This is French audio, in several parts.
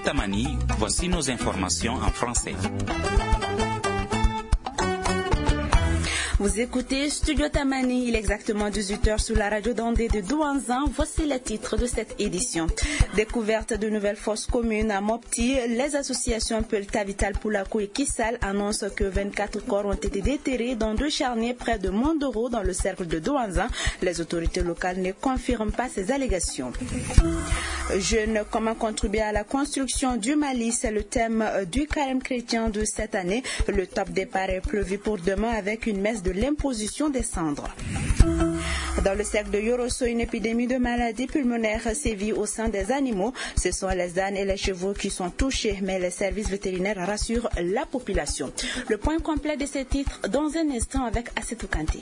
Tamani, voici nos informations en français. Vous écoutez Studio Tamani, il est exactement 18h sur la radio d'Andé de Douanzan. Voici les titres de cette édition. Découverte de nouvelles fosses communes à Mopti, les associations Pelta Vital Poulakou et Kissal annoncent que 24 corps ont été déterrés dans 2 charniers près de Mondoro dans le cercle de Douanzan. Les autorités locales ne confirment pas ces allégations. Jeunes, comment contribuer à la construction du Mali, c'est le thème du carême chrétien de cette année. Le top départ est prévu pour demain avec une messe de l'imposition des cendres. Dans le cercle de Yorosso, une épidémie de maladies pulmonaires sévit au sein des animaux. Ce sont les ânes et les chevaux qui sont touchés, mais les services vétérinaires rassurent la population. Le point complet de ces titres dans un instant avec Assetou Kanté.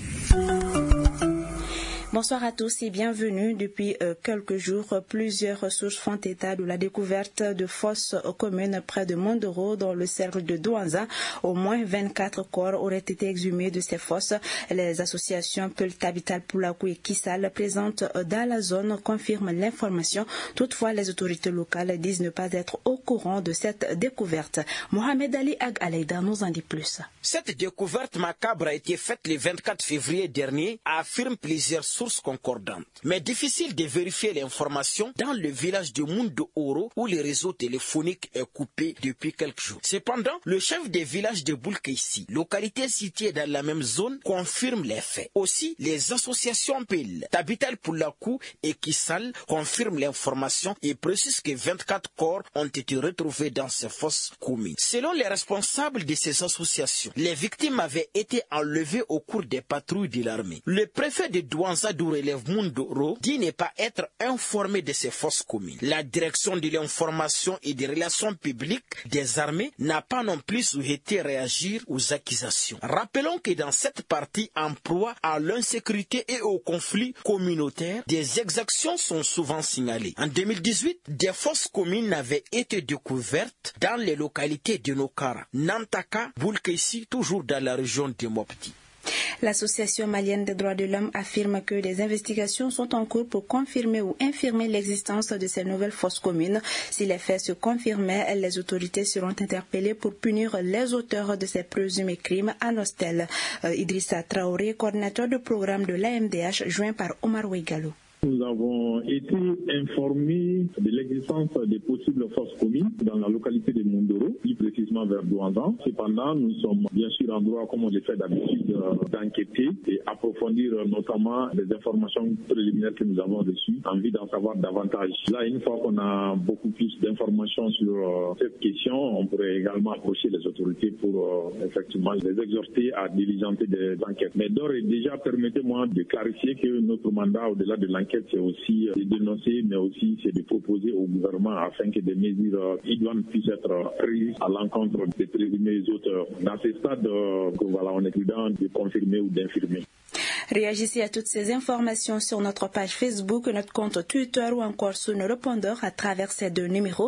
Bonsoir à tous et bienvenue. Depuis quelques jours, plusieurs sources font état de la découverte de fosses communes près de Mondoro dans le cercle de Douanzan. Au moins 24 corps auraient été exhumés de ces fosses. Les associations Pelta Vital Poulakou et Kissal présentes dans la zone confirment l'information. Toutefois, les autorités locales disent ne pas être au courant de cette découverte. Mohamed Ali Ag Aleida nous en dit plus. Cette découverte macabre a été faite le 24 février dernier, affirment plusieurs sources concordantes. Mais difficile de vérifier l'information dans le village de Mondoro où le réseau téléphonique est coupé depuis quelques jours. Cependant, le chef des villages de Boulkeissi, localité située dans la même zone, confirme les faits. Aussi, les associations PIL, Tabital Poulakou et Kissal confirment l'information et précisent que 24 corps ont été retrouvés dans ces fosses communes. Selon les responsables de ces associations, les victimes avaient été enlevées au cours des patrouilles de l'armée. Le préfet de Douanzan d'où relève Mondoro dit ne pas être informé de ces fosses communes. La direction de l'information et des relations publiques des armées n'a pas non plus souhaité réagir aux accusations. Rappelons que dans cette partie en proie à l'insécurité et au conflit communautaire, des exactions sont souvent signalées. En 2018, des fosses communes avaient été découvertes dans les localités de Nokara, Nantaka, Boulkeissi, toujours dans la région de Mopti. L'Association malienne des droits de l'homme affirme que des investigations sont en cours pour confirmer ou infirmer l'existence de ces nouvelles fosses communes. Si les faits se confirmaient, les autorités seront interpellées pour punir les auteurs de ces présumés crimes à Nostel. Idrissa Traoré, coordinateur du programme de l'AMDH, joint par Omar Ouigalo. Nous avons été informés de l'existence des possibles fosses communes dans la localité de Mondoro, plus précisément vers Douanzan. Cependant, nous sommes bien sûr en droit, comme on le fait d'habitude, d'enquêter et approfondir notamment les informations préliminaires que nous avons reçues, en vue d'en savoir davantage. Là, une fois qu'on a beaucoup plus d'informations sur cette question, on pourrait également approcher les autorités pour effectivement les exhorter à diligenter des enquêtes. Mais d'ores et déjà, permettez-moi de clarifier que notre mandat, au-delà de l'enquête, c'est aussi de dénoncer, mais aussi c'est de proposer au gouvernement afin que des mesures idoines puissent être prises à l'encontre des présumés auteurs. Dans ce stade, on est prudent de confirmer ou d'infirmer. Réagissez à toutes ces informations sur notre page Facebook, notre compte Twitter ou encore sur nos répondeurs à travers ces 2 numéros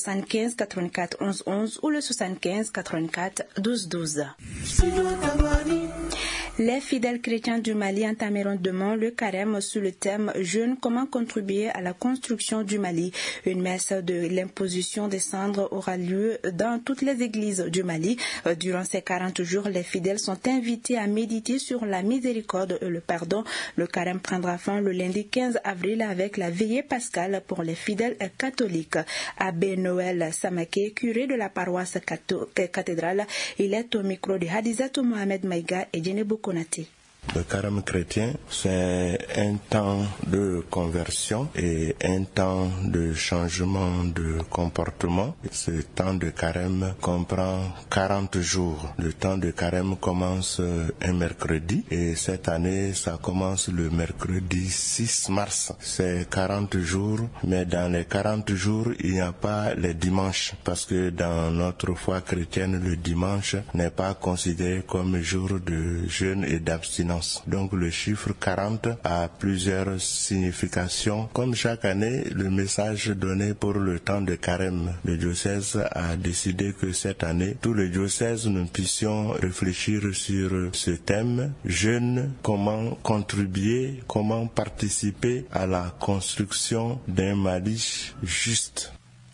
75 84 11 11 ou le 75 84 12 12. Les fidèles chrétiens du Mali entameront demain le carême sous le thème « Jeunes, comment contribuer à la construction du Mali ». Une messe de l'imposition des cendres aura lieu dans toutes les églises du Mali. Durant ces 40 jours, les fidèles sont invités à méditer sur la miséricorde et le pardon. Le carême prendra fin le lundi 15 avril avec la veillée pascale pour les fidèles catholiques. Abbé Noël Samaké, curé de la paroisse cathédrale, il est au micro de Hadizatou Mohamed Maïga et Djenebou Konati. Le carême chrétien, c'est un temps de conversion et un temps de changement de comportement. Ce temps de carême comprend 40 jours. Le temps de carême commence un mercredi et cette année, ça commence le mercredi 6 mars. C'est 40 jours, mais dans les 40 jours, il n'y a pas les dimanches parce que dans notre foi chrétienne, le dimanche n'est pas considéré comme jour de jeûne et d'abstinence. Donc le chiffre 40 a plusieurs significations. Comme chaque année, le message donné pour le temps de carême, le diocèse a décidé que cette année, tous les diocèses, nous puissions réfléchir sur ce thème. Jeunes, comment contribuer, comment participer à la construction d'un Mali juste.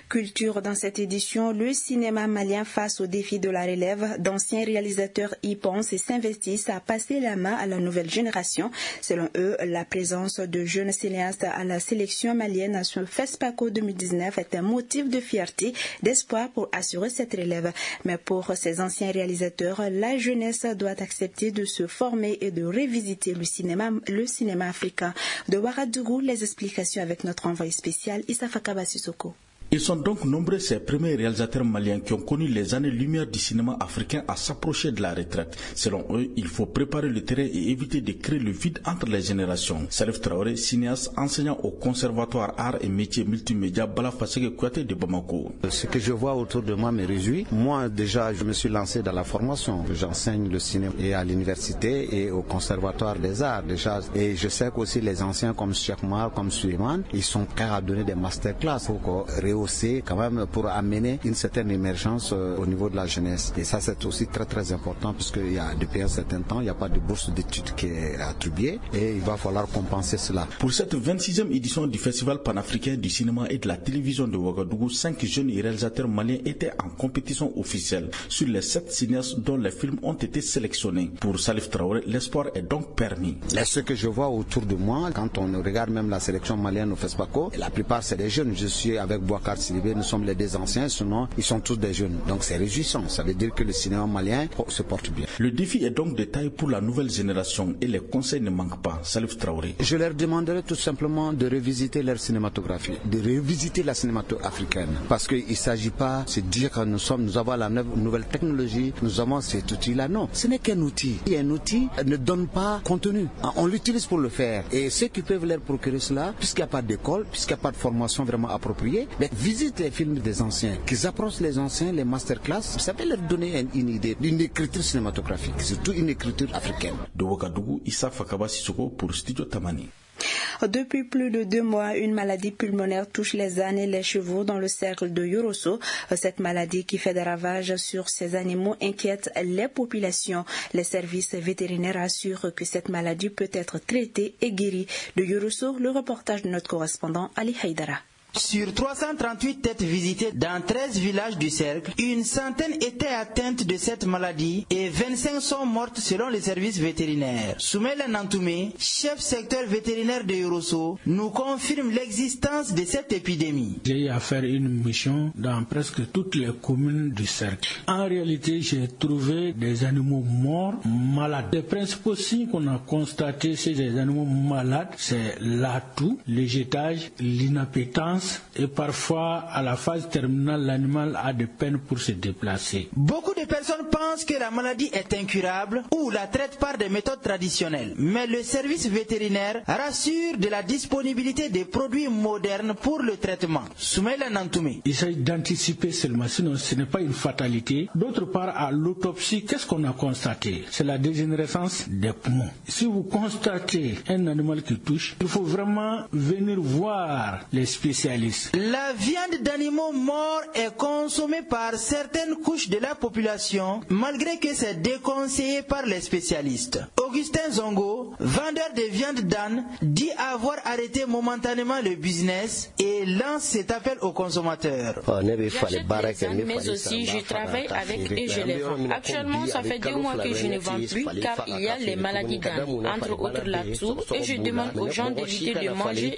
Culture dans cette édition, le cinéma malien face au défi de la relève. D'anciens réalisateurs y pensent et s'investissent à passer la main à la nouvelle génération. Selon eux, la présence de jeunes cinéastes à la sélection malienne sur FESPACO 2019 est un motif de fierté, d'espoir pour assurer cette relève. Mais pour ces anciens réalisateurs, la jeunesse doit accepter de se former et de révisiter le cinéma africain. De Ouagadougou, les explications avec notre envoyé spécial Issa Fakaba Sissoko. Ils sont donc nombreux ces premiers réalisateurs maliens qui ont connu les années-lumière du cinéma africain à s'approcher de la retraite. Selon eux, il faut préparer le terrain et éviter de créer le vide entre les générations. Salif Traoré, cinéaste enseignant au conservatoire Arts et Métiers Multimédia Bala-Fasseke Kouyaté de Bamako. Ce que je vois autour de moi me réjouit. Moi, déjà, je me suis lancé dans la formation. J'enseigne le cinéma et à l'université et au conservatoire des arts déjà. Et je sais qu'aussi les anciens comme Cheikh Mar, comme Suleiman, ils sont capables de donner des masterclass pour rehausser quand même, pour amener une certaine émergence au niveau de la jeunesse. Et ça, c'est aussi très très important puisque depuis un certain temps, il n'y a pas de bourse d'études qui est attribuée et il va falloir compenser cela. Pour cette 26e édition du Festival panafricain du cinéma et de la télévision de Ouagadougou, 5 jeunes réalisateurs maliens étaient en compétition officielle sur les 7 cinéastes dont les films ont été sélectionnés. Pour Salif Traoré, l'espoir est donc permis. Et ce que je vois autour de moi, quand on regarde même la sélection malienne au FESPACO, la plupart c'est des jeunes. Je suis avec Bouakar Sidibé, nous sommes les deux anciens, sinon ils sont tous des jeunes. Donc c'est réjouissant, ça veut dire que le cinéma malien se porte bien. Le défi est donc de taille pour la nouvelle génération et les conseils ne manquent pas. Salif Traoré. Je leur demanderai tout simplement de revisiter leur cinématographie, de revisiter la cinématographie africaine. Parce qu'il ne s'agit pas de se dire que nous avons la nouvelle technologie, nous avons cet outil-là. Non, ce n'est qu'un outil. Et un outil ne donne pas contenu. On l'utilise pour le faire. Et ceux qui peuvent leur procurer cela, puisqu'il n'y a pas d'école, puisqu'il n'y a pas de formation vraiment appropriée, visitent les films des anciens, qu'ils approchent les anciens, les masterclass, ça peut leur donner une idée d'une écriture cinématographique, surtout une écriture africaine. De Ouagadougou, Issa Fakaba Sissoko pour Studio Tamani. Depuis plus de 2 mois, une maladie pulmonaire touche les ânes et les chevaux dans le cercle de Yorosso. Cette maladie qui fait des ravages sur ces animaux inquiète les populations. Les services vétérinaires assurent que cette maladie peut être traitée et guérie. De Yorosso, le reportage de notre correspondant Ali Haïdara. Sur 338 têtes visitées dans 13 villages du cercle, une centaine étaient atteintes de cette maladie et 25 sont mortes selon les services vétérinaires. Soumaïla Nantoumé, chef secteur vétérinaire de Yorosso, nous confirme l'existence de cette épidémie. J'ai eu à faire une mission dans presque toutes les communes du cercle. En réalité, j'ai trouvé des animaux morts, malades. Les principaux signes qu'on a constatés chez les animaux malades, c'est l'atout, le jetage, l'inappétence, et parfois à la phase terminale l'animal a des peines pour se déplacer. Beaucoup de personnes pensent que la maladie est incurable ou la traite par des méthodes traditionnelles, mais le service vétérinaire rassure de la disponibilité des produits modernes pour le traitement. Soumaïla Nantoumé. Il s'agit d'anticiper seulement, sinon ce n'est pas une fatalité. D'autre part, à l'autopsie, qu'est-ce qu'on a constaté? C'est la dégénérescence des poumons. Si vous constatez un animal qui touche, il faut vraiment venir voir les spécialistes. La viande d'animaux morts est consommée par certaines couches de la population, malgré que c'est déconseillé par les spécialistes. Augustin Zongo, vendeur de viande d'âne, dit avoir arrêté momentanément le business et lance cet appel aux consommateurs. J'achète des ânes, mais aussi je travaille avec et je les vends. Actuellement, ça fait 2 mois que je ne vends plus car il y a les maladies d'âne, entre autres la toux, et je demande aux gens d'éviter de manger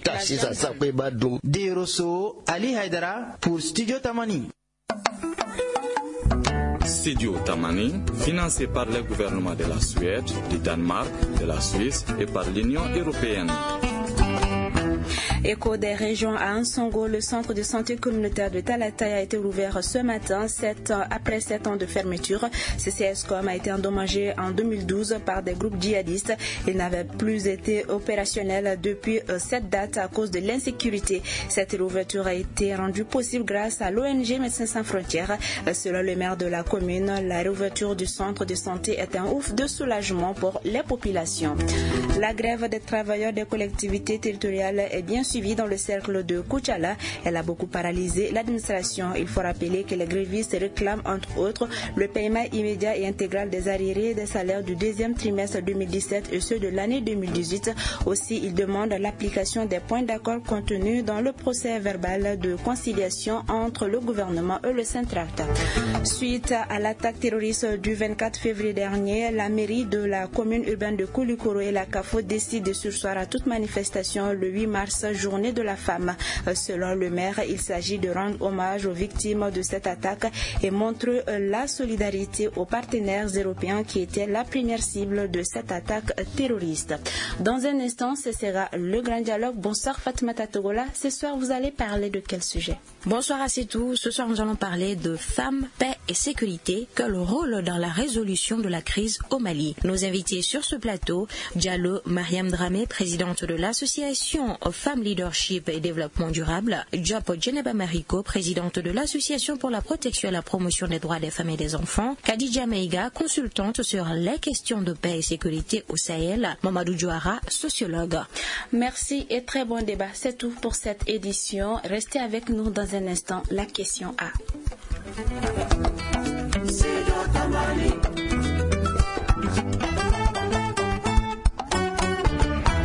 la viande. Ali Haïdara pour Studio Tamani. Studio Tamani, financé par le gouvernement de la Suède, du Danemark, de la Suisse et par l'Union européenne. Écho des régions à Ansongo, le centre de santé communautaire de Talatay a été ouvert ce matin, après 7 ans de fermeture. CCSCOM a été endommagé en 2012 par des groupes djihadistes. Il n'avait plus été opérationnel depuis cette date à cause de l'insécurité. Cette réouverture a été rendue possible grâce à l'ONG Médecins Sans Frontières. Selon le maire de la commune, la réouverture du centre de santé est un ouf de soulagement pour les populations. La grève des travailleurs des collectivités territoriales est bien sûr poursuivis dans le cercle de Koutchala. Elle a beaucoup paralysé l'administration. Il faut rappeler que les grévistes réclament entre autres le paiement immédiat et intégral des arriérés des salaires du deuxième trimestre 2017 et ceux de l'année 2018. Aussi, ils demandent l'application des points d'accord contenus dans le procès verbal de conciliation entre le gouvernement et le Centrafrique. Suite à l'attaque terroriste du 24 février dernier, la mairie de la commune urbaine de Koulikoro et la CAFO décident de surseoir à toute manifestation le 8 mars, journée de la femme. Selon le maire, il s'agit de rendre hommage aux victimes de cette attaque et montrer la solidarité aux partenaires européens qui étaient la première cible de cette attaque terroriste. Dans un instant, ce sera le grand dialogue. Bonsoir Fatmata Togola. Ce soir, vous allez parler de quel sujet? Bonsoir à tous. Ce soir, nous allons parler de femmes, paix et sécurité. Quel rôle dans la résolution de la crise au Mali? Nos invités sur ce plateau, Diallo Mariam Dramé, présidente de l'association Femmes Leadership et Développement Durable, Diop Djeneba Mariko, présidente de l'association pour la protection et la promotion des droits des femmes et des enfants, Khadija Meiga, consultante sur les questions de paix et sécurité au Sahel, Mamadou Diouara, sociologue. Merci et très bon débat. C'est tout pour cette édition. Restez avec nous dans un instant. La question A.